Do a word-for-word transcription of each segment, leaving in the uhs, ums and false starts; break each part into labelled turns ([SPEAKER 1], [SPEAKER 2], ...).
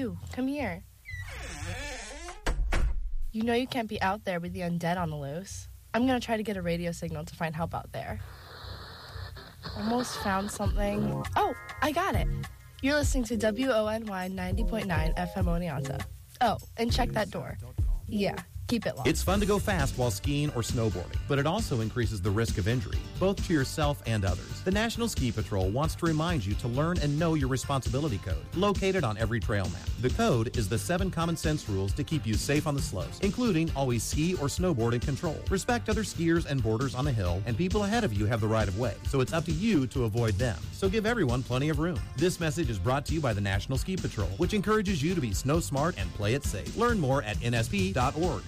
[SPEAKER 1] you. Come here. You know you can't be out there with the undead on the loose. I'm gonna try to get a radio signal to find help out there. Almost found something. Oh, I got it. You're listening to W O N Y ninety point nine F M Oneonta. Oh, and check that door. Yeah, keep it locked.
[SPEAKER 2] It's fun to go fast while skiing or snowboarding, but it also increases the risk of injury, both to yourself and others. The National Ski Patrol wants to remind you to learn and know your responsibility code, located on every trail map. The code is the seven common sense rules to keep you safe on the slopes, including always ski or snowboard in control. Respect other skiers and boarders on the hill, and people ahead of you have the right of way, so it's up to you to avoid them. So give everyone plenty of room. This message is brought to you by the National Ski Patrol, which encourages you to be snow smart and play it safe. Learn more at N S P dot org.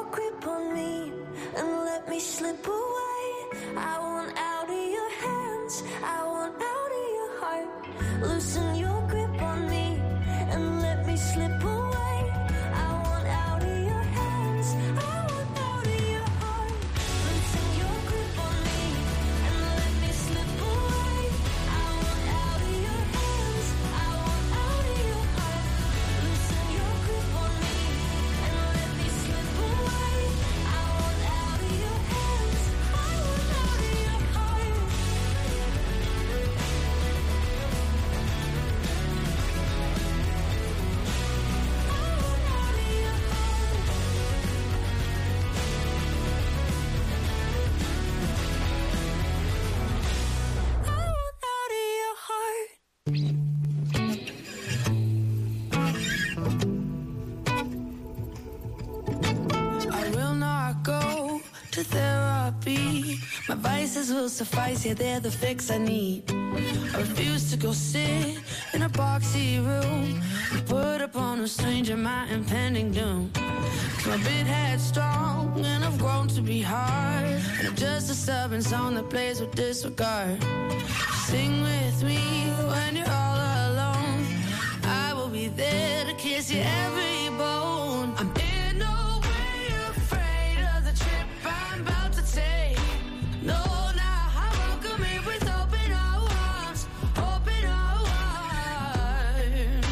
[SPEAKER 3] your grip on me and let me slip away. I want out of your hands, I want out of your heart. Loosen your grip on me and let me slip away. I want out of your hands, I want out of your heart. Loosen your grip on me and let me slip away. I want out of your hands, I want out of your heart. Loosen your grip on me and let me slip away. I want out of your hands, I want out of your heart. Therapy, my vices will suffice, yeah, they're the fix I need. I refuse to go sit in a boxy room and put upon a stranger my impending doom. Cause I'm a bit headstrong and I've grown to be hard, and I'm just a stubborn song that plays with disregard. Sing with me when you're all alone, I will be there to kiss you every bone. I'm in no way afraid of the trip I'm about to take. No, now I welcome it with open arms, open arms.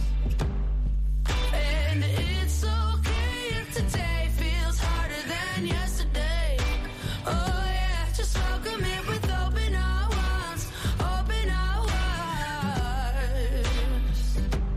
[SPEAKER 3] And it's okay if today feels harder than yesterday. Oh yeah, just welcome it with open arms, open arms.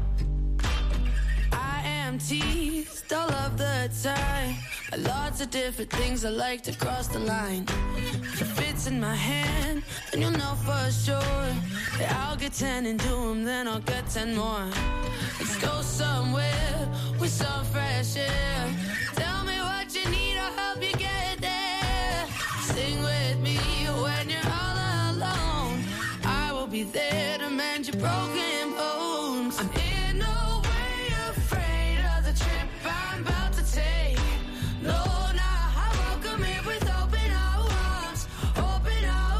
[SPEAKER 3] I am teased all of the time by lots of different things I like to cross the line. If it fits in my hand, then you'll know for sure that I'll get ten and do them, then I'll get ten more. Let's go somewhere with some fresh air. Tell me what you need, I'll help you get there. Sing with me when you're all alone, I will be there to mend your broken bones. I'm in no way afraid of the trip I'm about to take. No, now I welcome it with open arms, open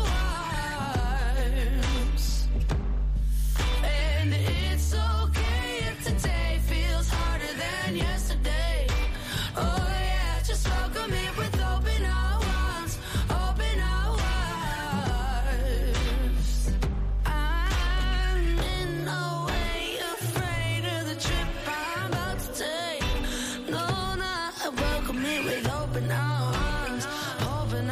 [SPEAKER 3] arms. And it's okay if today feels harder than yesterday. Oh yeah, just welcome it with open arms, open arms. I'm in no way afraid of the trip I'm about to take. No, no, I welcome it with open arms, open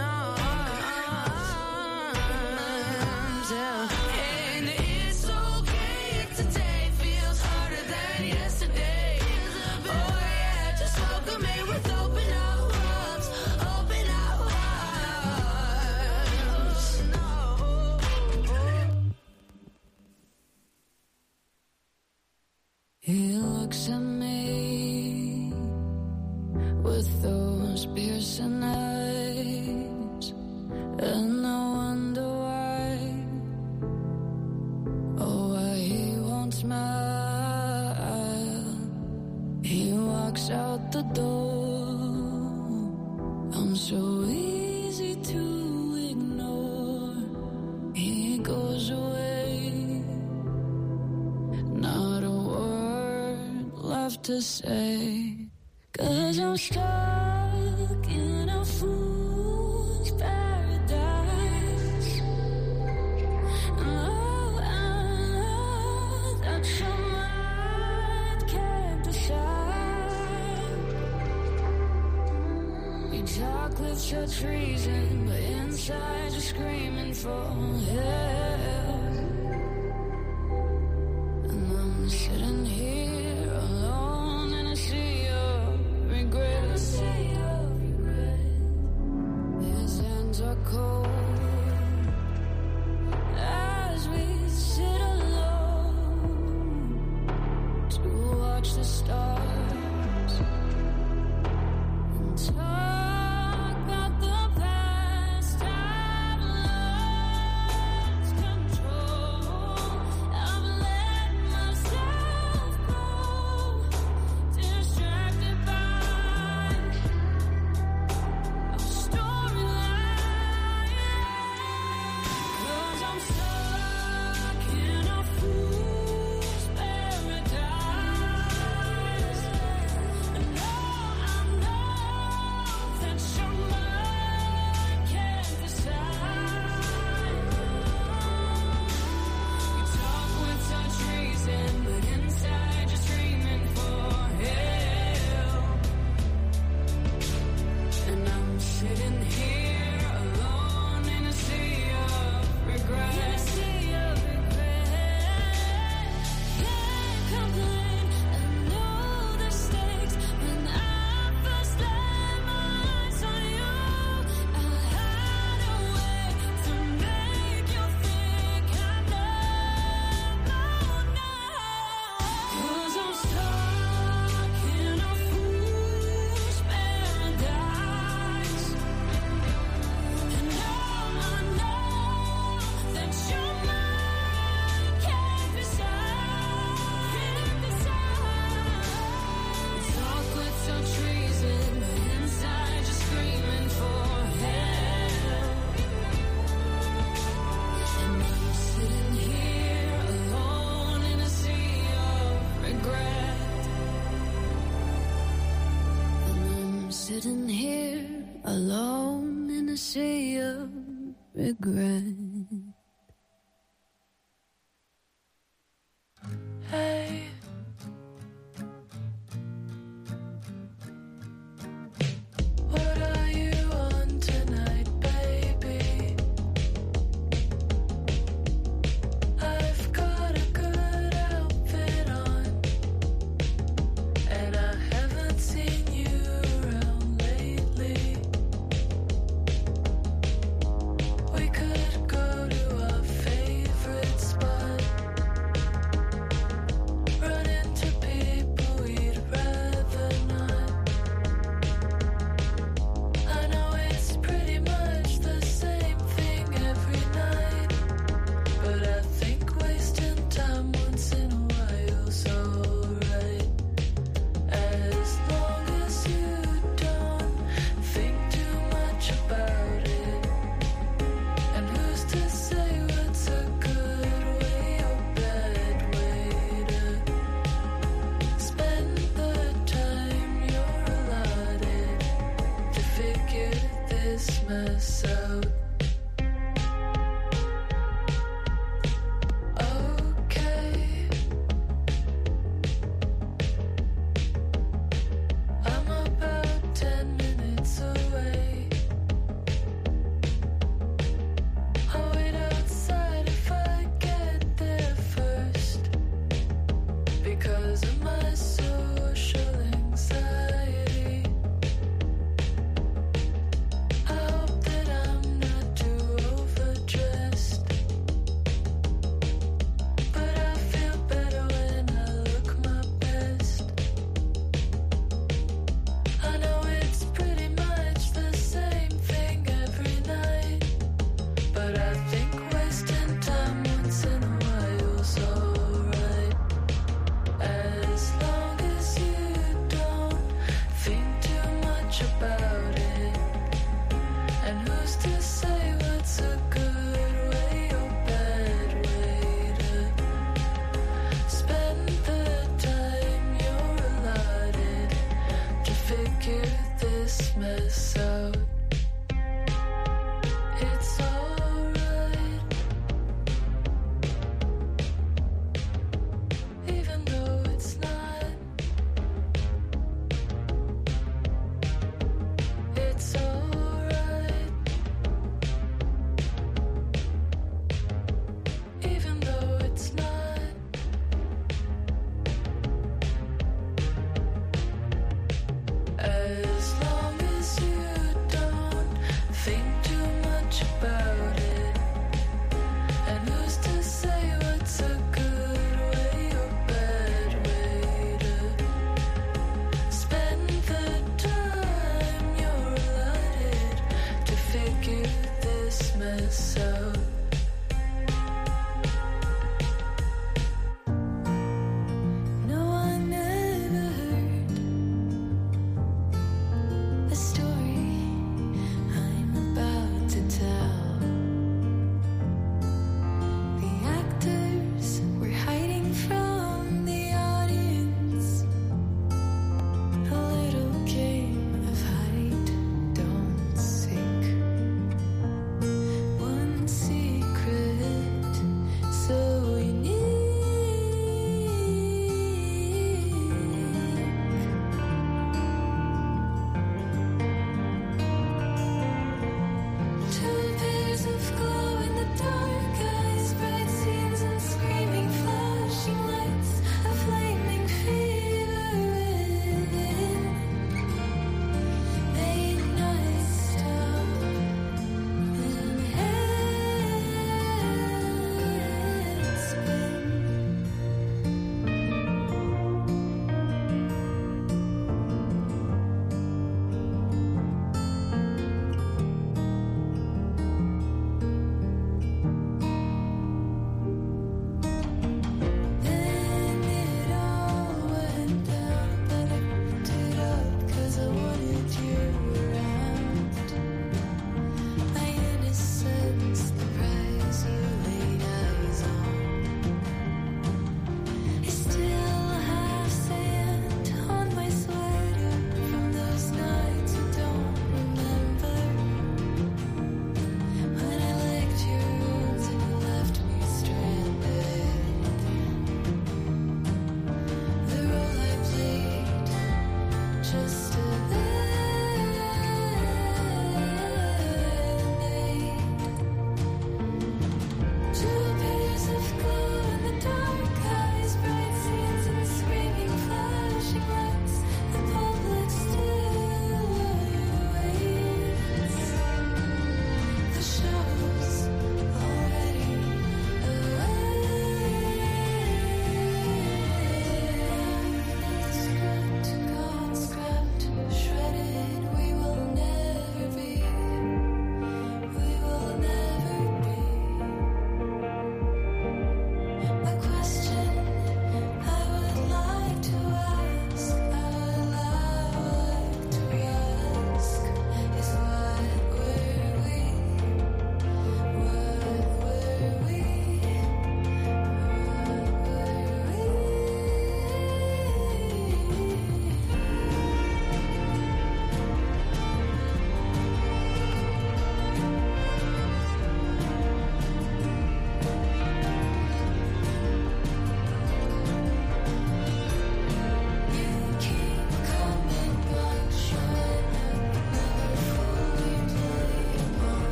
[SPEAKER 3] arms, yeah. And it's okay if today feels harder than yesterday. Oh yeah, just welcome it with open arms, open arms. He looks at me with those piercing eyes, and I wonder why, oh why he won't smile. He walks out the door, I'm so easy to ignore. He goes away, not a word left to say. Cause I'm stuck in a fool's paradise. Oh, I know that your mind can't decide. You talk with such reason, but inside you're screaming for help. And I'm sitting here alone in a sea of regret. A sea of regret. His hands are cold as we sit alone to watch the stars and talk about the past. I've lost control. I've let myself go, distracted by sitting here alone in a sea of regret. Hey, what are you on tonight, baby? I've got a good outfit on, and I haven't seen you around lately. We could go to our favorite spot, run into people we'd rather not. I know it's pretty much the same thing every night, but I think wasting time once in a while's alright. As long as you don't think too much about it. And who's to say what's a good way or bad way to spend the time you're allotted to figure this mess out? Okay, I'm about ten minutes away. I'll wait outside if I get there first, because of my social anxiety. I hope that I'm not too overdressed, but I feel better when I look my best. I know it's pretty much the same thing every night, but I think wasting time once in a while's alright. As long as you don't think too much about it. And who's to say what's a good way or bad way to spend the time you're allotted to figure this mess out? It's alright, even though it's not. It's alright, even though it's not. As long as you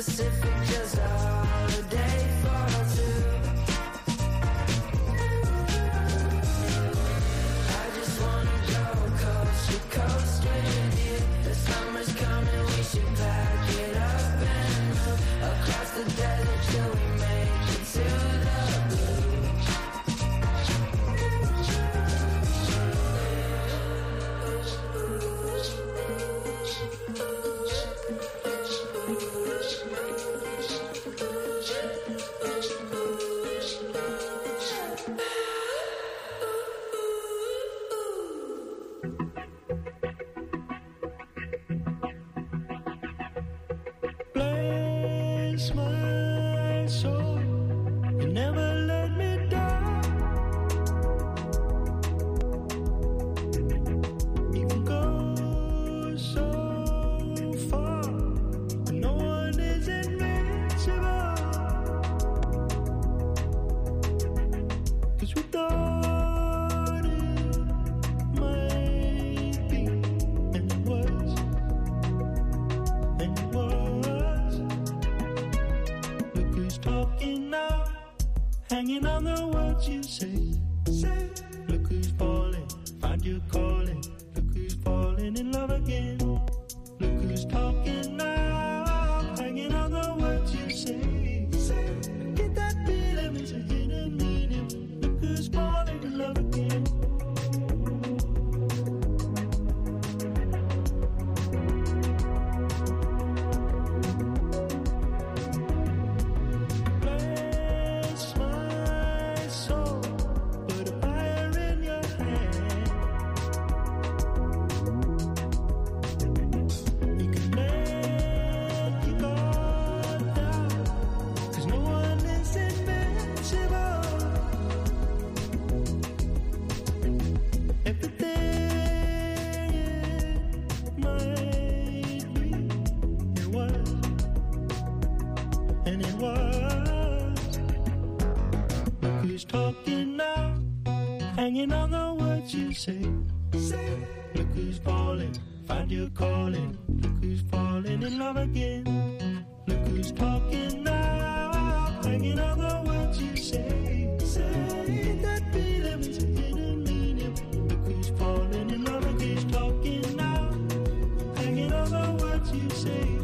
[SPEAKER 3] Pacific, just a holiday for two. I just wanna go coast to coast with you. The summer's coming, we should pack it up and move across the desert till we make it to the blue.
[SPEAKER 4] Bless my soul, you never let me down. You can go so far, but no one is invincible. 'Cause we thought it might be, and it was, and it was. Look who's talking now, hanging on the words you say. Say, look who's falling, find your calling. Look who's falling in love again. Look who's talking now, hanging on the words you say. Say, get that feeling, it's a hidden meaning. Look who's falling in love again. Bless my soul, put a fire in your hand. You can let your guard down, 'cause no one is invincible. Everything might be, it was, and it was. Look who's talking now, hanging on the words you say. Say, look who's falling, find your calling. Look who's falling in love again. Look who's talking now, hanging on the words you say. Say, that feeling is a hidden meaning. Look who's falling in love again. Who's talking now, hanging on the words you say.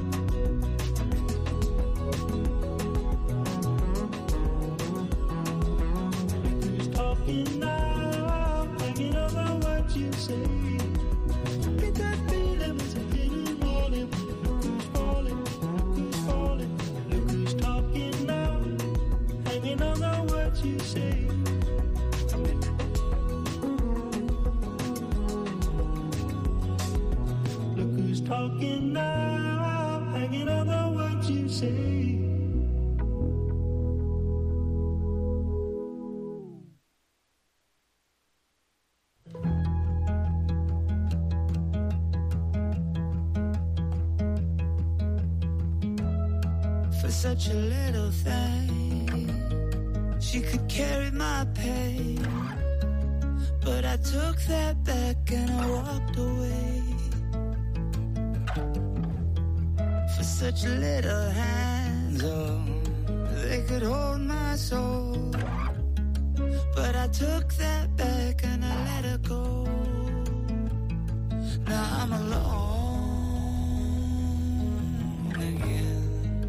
[SPEAKER 4] Who's talking now, hanging on the words you say. Get that feeling, it's a hidden warning. Look who's falling, look who's falling. Look who's talking now, hanging on the words you say. Look who's talking now, hanging on the words you say.
[SPEAKER 3] For such a little thing, she could carry my pain, but I took that back and I walked away. For such little hands, oh, they could hold my soul, but I took that back and I let her go. Now I'm alone again.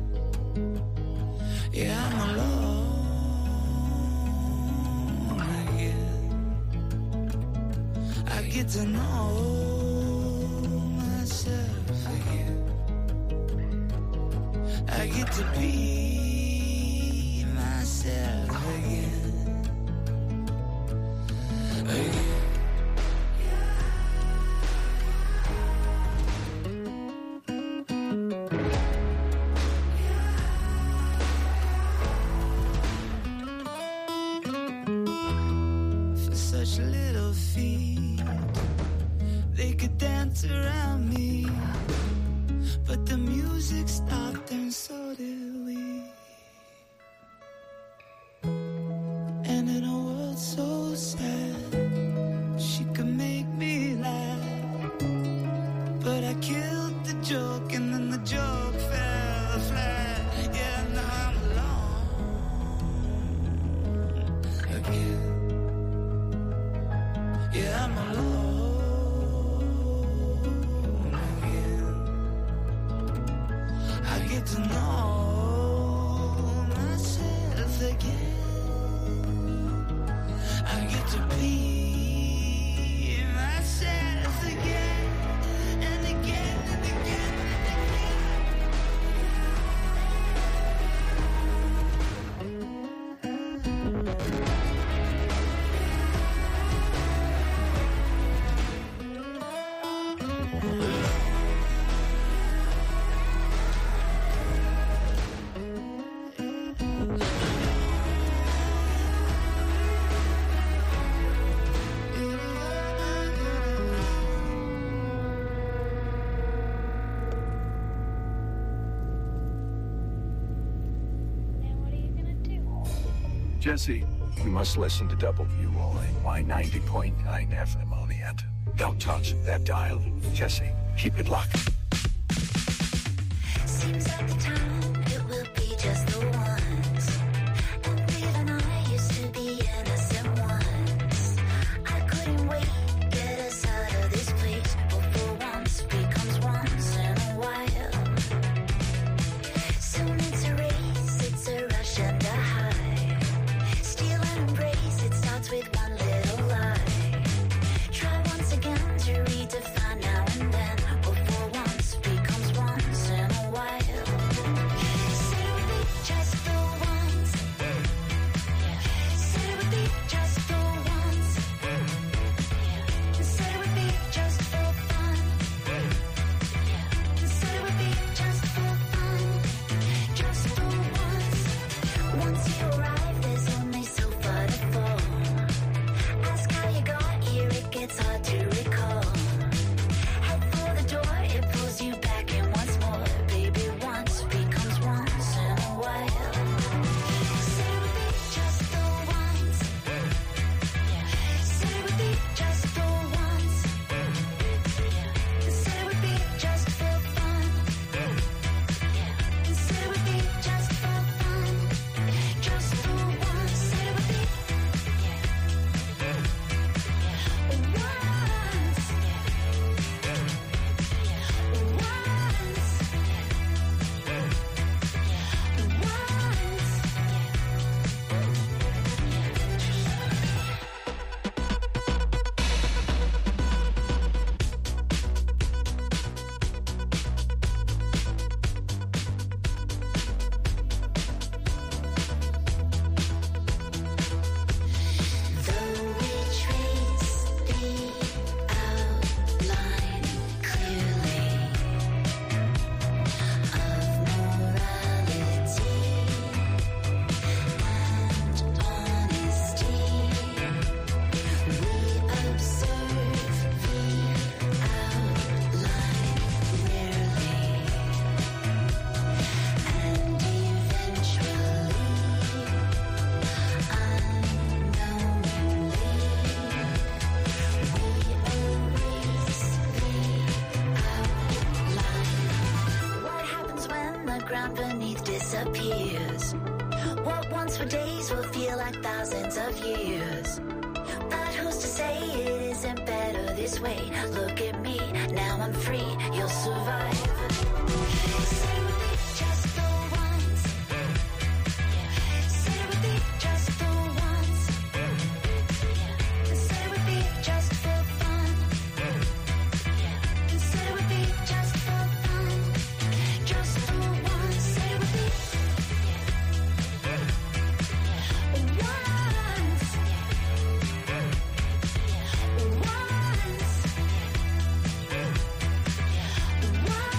[SPEAKER 3] Yeah, I'm alone again. I get to know myself again. I get to be myself again. Again. For such little feet, they could dance around me, but the music stopped and so did we. And in a world so sad, she could make me laugh, but I killed the joke and then the joke fell flat. get to know myself again. I get to be myself again and again and again and again.
[SPEAKER 5] Jesse, you must listen to W O A Y ninety point nine F M on the end. Don't touch that dial. Jesse, keep it locked.
[SPEAKER 6] Seems like the time it will be just the once. And Dave and I used to be innocent ones. I couldn't wait, get us out of this place before once becomes once in a while. Soon it's a race, it's a rush and a high. Steal and embrace, it starts with one little lie. Try once again to redefine now and then before once becomes once in a while. Say it would be just the once. Say it would be just the once. Say it would be just for fun. Say it would be just for fun. Just for once. Once you arrive, there's only so far to fall. Ask how you got here, it gets hard to recall. Head for the door, it pulls you back in once more. Baby, once becomes once in a while. Say it would be just the once. Say it would be just the once. Say it would be just for fun. Say it would be just for fun. Just for once. Say it would be once. Though we trace the outline clearly of morality and honesty, we observe the outline rarely, and eventually, unknowingly, we erase the outline. What happens when the ground beneath disappears? What once were days will feel like thousands of years. But who's to say it isn't better this way? Look at me, now I'm free, you'll survive. Say it would be just the once. Say it would be just the once. Say it would be just for fun. Say it would be just for fun. Just for once. Say it would be once. Once. Once.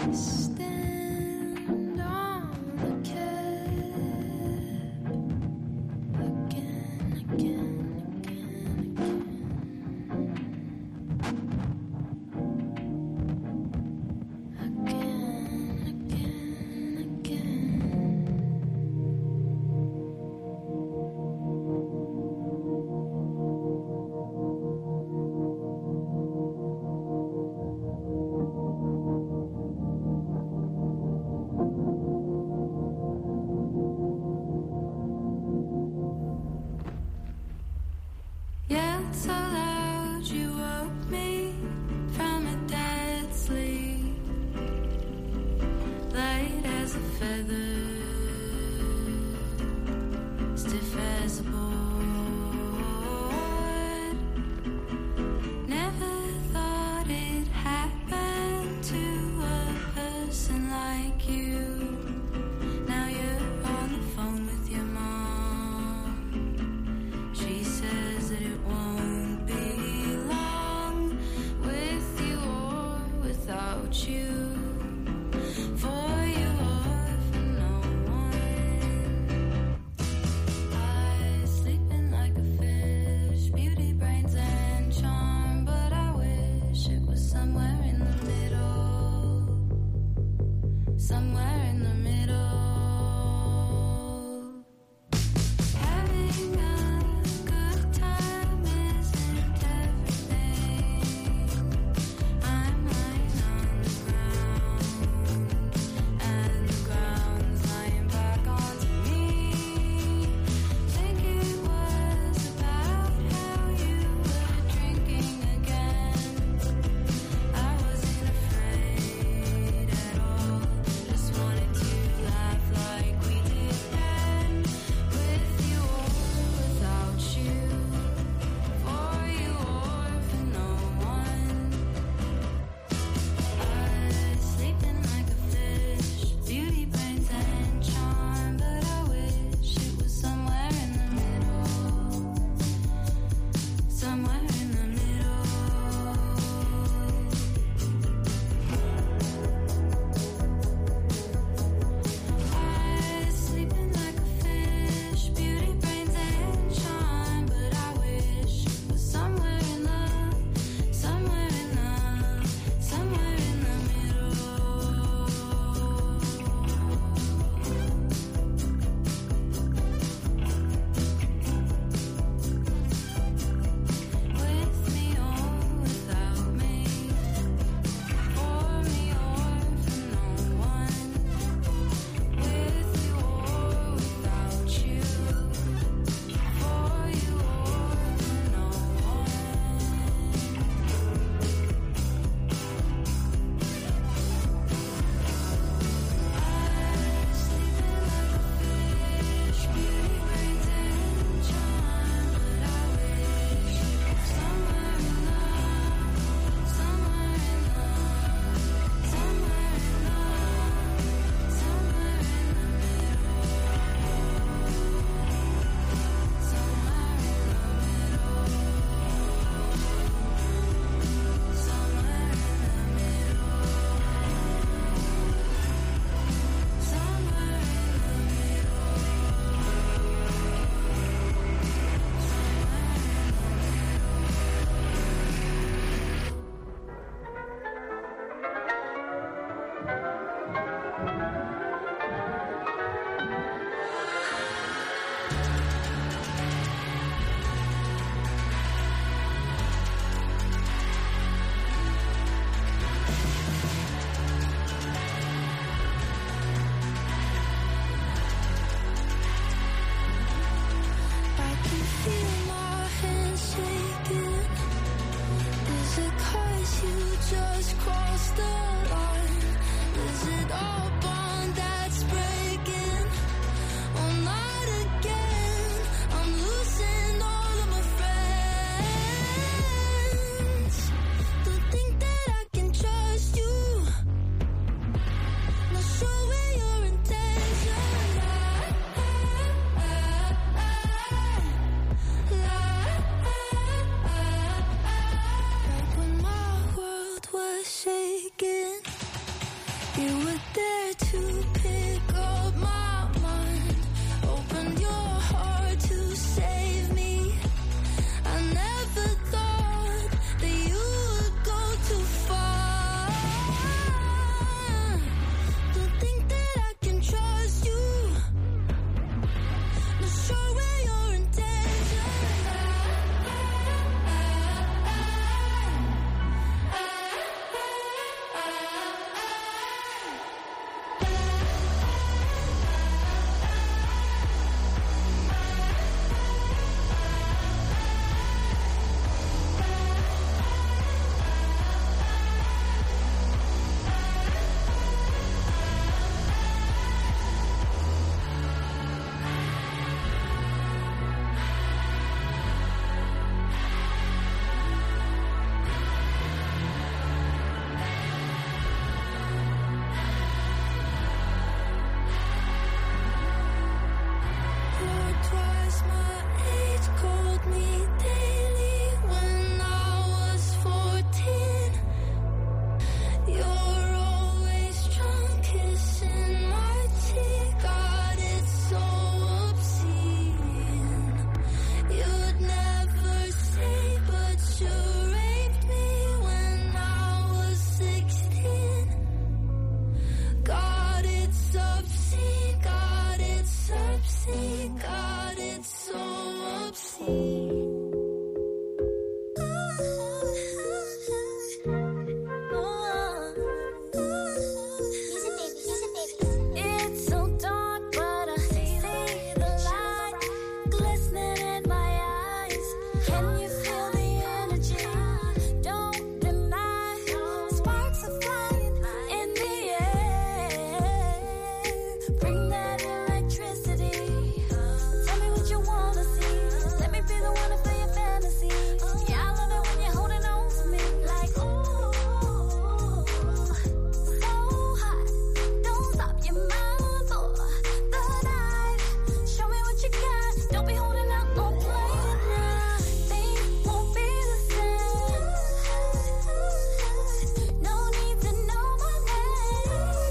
[SPEAKER 3] Stand on the cab again, again, again, again, again, again. Yelled so loud you woke me from a dead sleep, light as a feather, stiff as a board. Never thought it happened to a person like you. Now you're on the phone with your mom. She says that it won't
[SPEAKER 6] Can you feel the energy? Don't deny. Sparks are flying in the air. Bring that electricity. Tell me what you wanna see. Let me be the one to fill your fantasy. Yeah, I love it when you're holding on to me like ooh, so hot. Don't stop your mind for the night. Show me what you got. Don't be holding out on playing now. Things won't be the same. No need to know my name.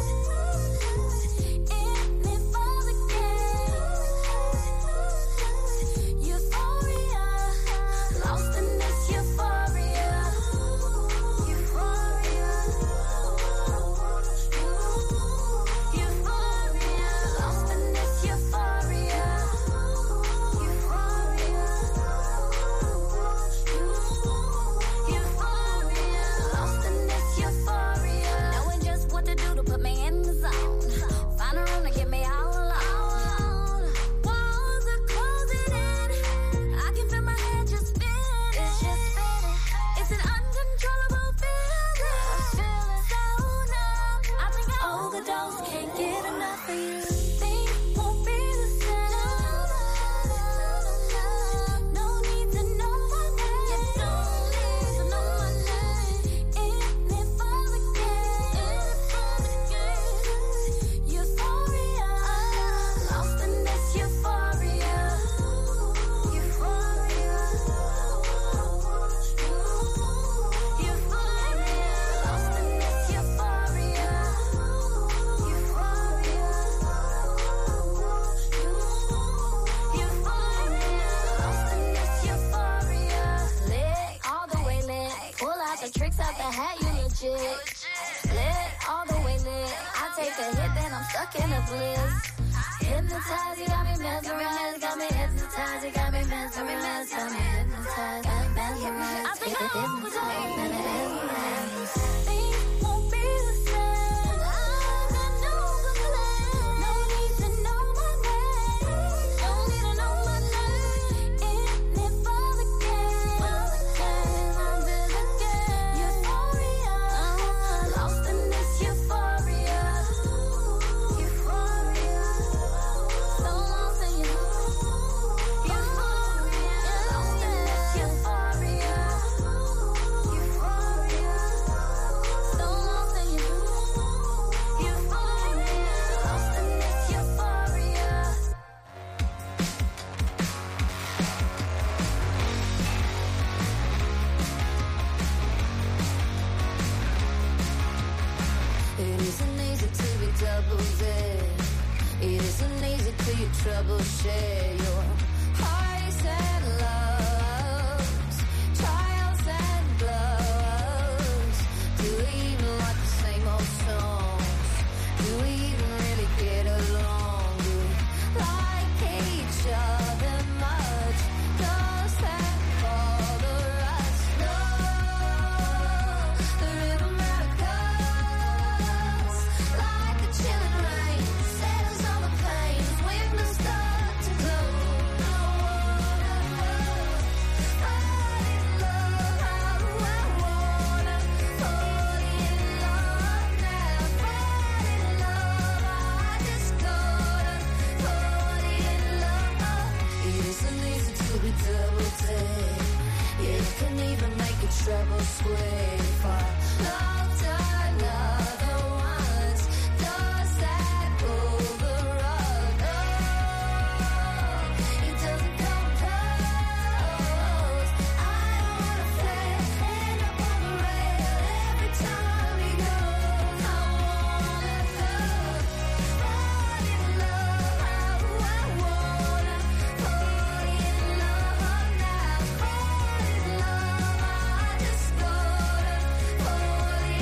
[SPEAKER 6] In it for the game. Euphoria, lost in this euphoria. Euphoria, euphoria, lost in this euphoria. Euphoria, euphoria, lost in this euphoria. Knowing just what to do to put me in the zone. Find a room to get me all alone. Walls are closing in. I can feel my head just spinning. It's just spinning. It's an uncontrollable feeling. So numb. I think I overdose. Can't get enough of you. Things won't be the same. No need to know my name. You don't need to know my name. In it for the game. Euphoria, lost in this euphoria. Euphoria, euphoria, lost in this euphoria. Euphoria, euphoria, lost in this euphoria. Lit, all the way lit. Pull out the tricks out the hat, you legit. Lit, all the way lit. I take a hit, then I'm stuck in a bliss. Hypnotized, you got me mesmerized, got me hypnotized, you got me mesmerized, got me hypnotized, got me mesmerized. I think I'm hypnotized, and mesmerized. Things won't be the same. I got no complaint. No need to know my name. Don't need to know my name. In it for the game. I'm in the game. Euphoria, lost in this euphoria. Euphoria, so lost in you. Euphoria, lost in this euphoria. Euphoria, so lost in you. Euphoria, lost in this euphoria.
[SPEAKER 3] It isn't easy to be double dead. It isn't easy to your trouble share your highs and lows, trials and blows. Do we even like the same old songs? Do we even really get along? Do we like each other much? Does that bother us? No, the rhythm out of us like a chilling rain settles all the pain as windows start to close. No one fall in love. How do I wanna fall in love now? Fall in love. I just gotta fall in love. It isn't easy to be double dead. Yeah, you can even make a treble square if I loved another once. Does that pull the rug? Oh, it doesn't come close. I don't wanna fail, end up on the rail every time he goes. I wanna go fall in love. How do I wanna fall in love now? Fall in love. I just gotta fall in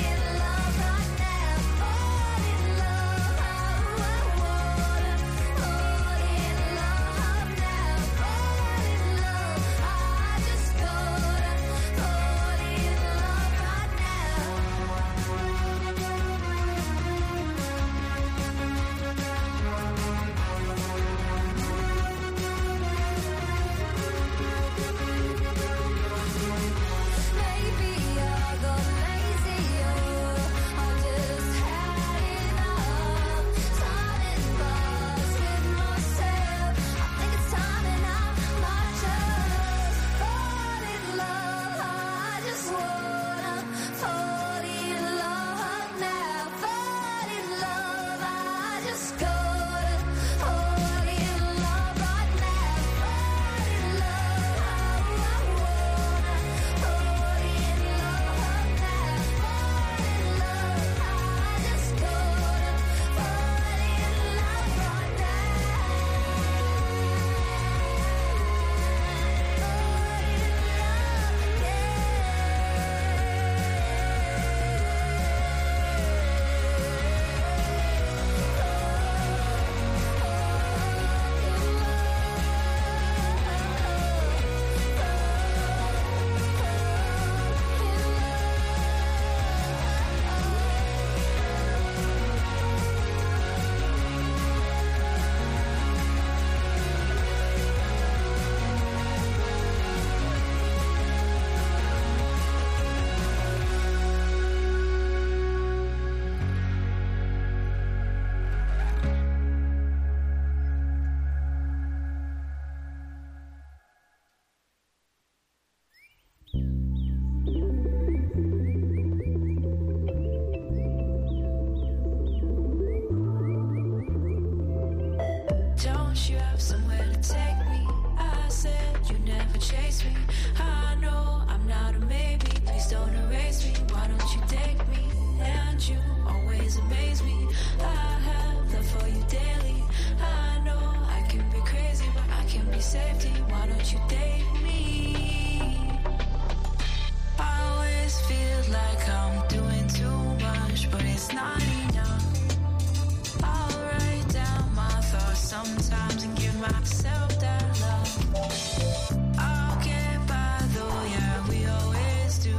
[SPEAKER 3] Don't you have somewhere to take me? I said you never chase me. I know I'm not a maybe. Please don't erase me. Why don't you take me? And you always amaze me. I have love for you daily. I know I can be crazy, but I can be safety. Why don't you date me? I always feel like I'm doing too much, but it's not enough. I'll write down my thoughts sometimes and give myself that love. I'll get by though, yeah, we always do.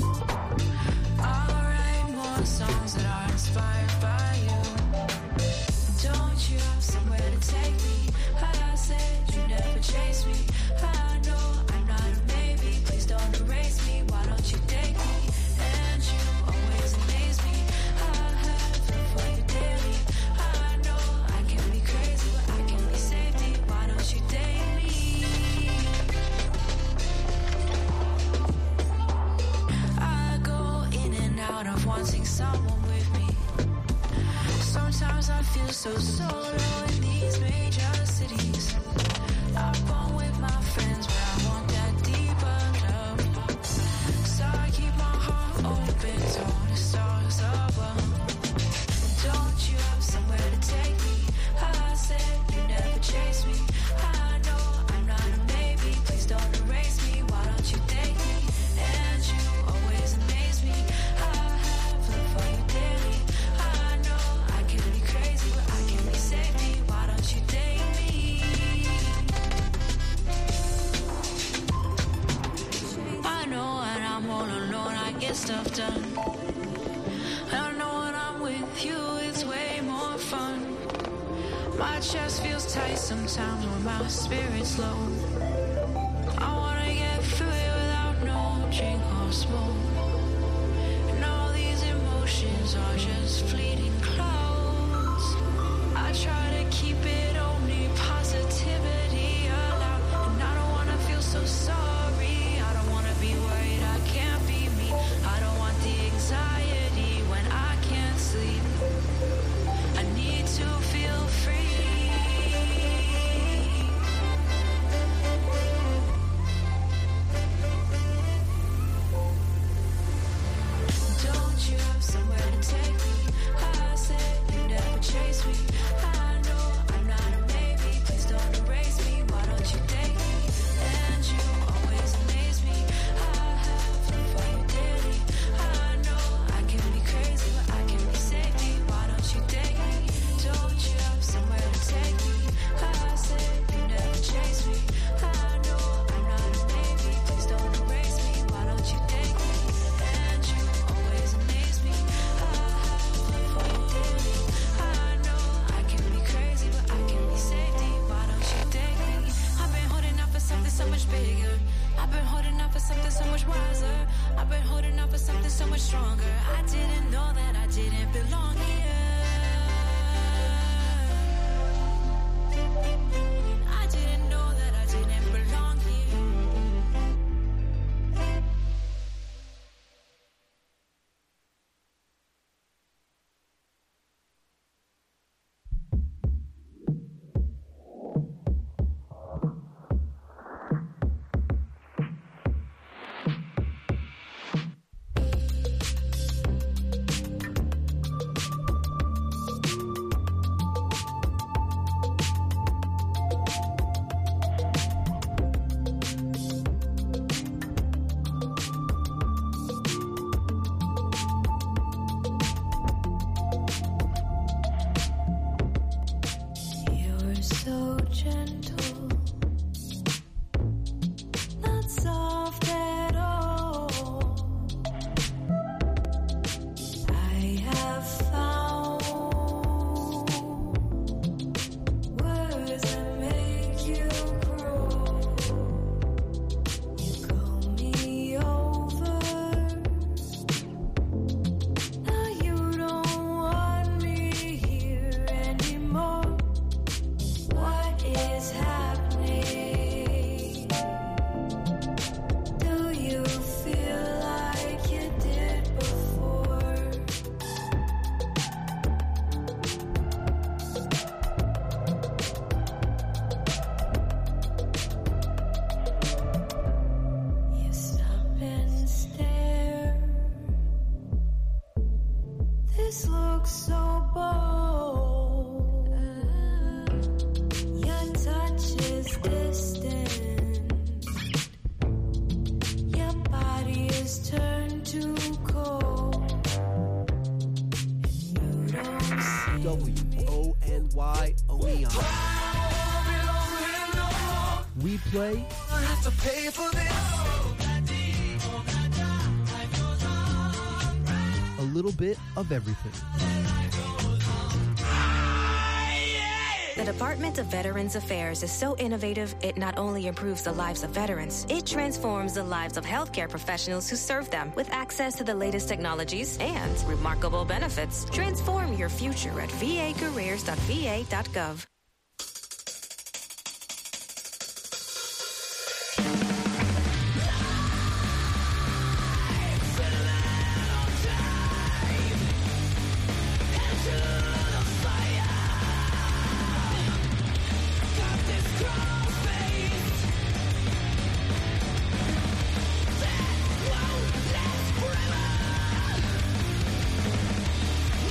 [SPEAKER 3] I'll write more songs that are inspired by you. Don't you have somewhere to take me? I said you never chase me. I know I'm not a maybe. Please don't erase me. Why don't you take me? And you always amaze me. I have love for you daily. I know I can be crazy, but I can be safety. Why don't you date me? I go in and out of wanting someone with me. Sometimes I feel so solo in these major cities. Up on with my friends, but I want that deeper love. So I keep my heart open to all the stars above. Don't you have somewhere to take me? I said you never chase me. I know I'm not a maybe. Please don't erase me. Why don't you take me? And you always amaze me. I have love for you daily. I know I can be crazy, but I can be safety. Why don't you date me? I know when I'm all alone, I get stuff done. I know when I'm with you, it's way more fun. My chest feels tight sometimes when my spirit's low. I wanna get through it without no drink or smoke. And all these emotions are just fleeting clouds. I try to keep it only positivity allowed. And I don't wanna feel so sorry. I don't wanna be worried I can't be me. I don't want the anxiety when I can't sleep. I need to feel free. Don't you have somewhere to take me? I said you never chase me. I know I'm not a maybe. Please don't erase me. Why don't you take me? And you always amaze me. I have love for you daily. I know I can be crazy, but I can be safety. Why don't you take me? Don't you have somewhere to take me? I said you never chase me. I know I'm not a maybe. Please don't erase me. Why don't you take me? And you always amaze me. I have love for you daily. I know I can be crazy, but I can be safety. Why don't you take me? I've been holding out for something so much bigger. I've been holding out for something so much wiser. I've been holding out for something so much stronger. I didn't know that I didn't belong here. I didn't know that I didn't belong here. stare. This looks so bold. Your touch is distant. Your body is turned to cold. And you don't see
[SPEAKER 7] W O N Y Oneon. We play
[SPEAKER 3] I have to pay for this.
[SPEAKER 7] a little bit of everything.
[SPEAKER 8] The Department of Veterans Affairs is so innovative, it not only improves the lives of veterans, it transforms the lives of healthcare professionals who serve them with access to the latest technologies and remarkable benefits. Transform your future at v a careers dot v a dot gov.